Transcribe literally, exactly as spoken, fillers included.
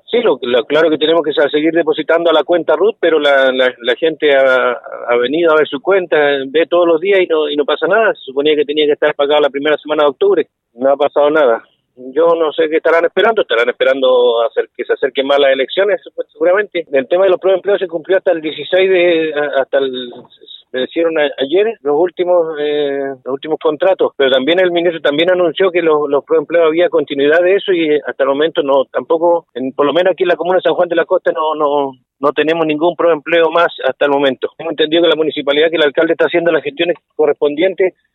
Sí, lo, lo claro que tenemos que seguir depositando a la cuenta R U T, pero la, la, la gente ha, ha venido a ver su cuenta, ve todos los días y no, y no pasa nada. Se suponía que tenía que estar pagado la primera semana de octubre. No ha pasado nada. Yo no sé qué estarán esperando, estarán esperando hacer que se acerquen más las elecciones, pues, seguramente. El tema de los proempleos se cumplió hasta el dieciséis de, hasta el, me hicieron ayer los últimos, eh, los últimos contratos, pero también el ministro también anunció que los, los proempleos había continuidad de eso y hasta el momento no, tampoco, en, por lo menos aquí en la comuna de San Juan de la Costa no, no, no tenemos ningún proempleo más hasta el momento. Hemos entendido que la municipalidad, que el alcalde está haciendo las gestiones correspondientes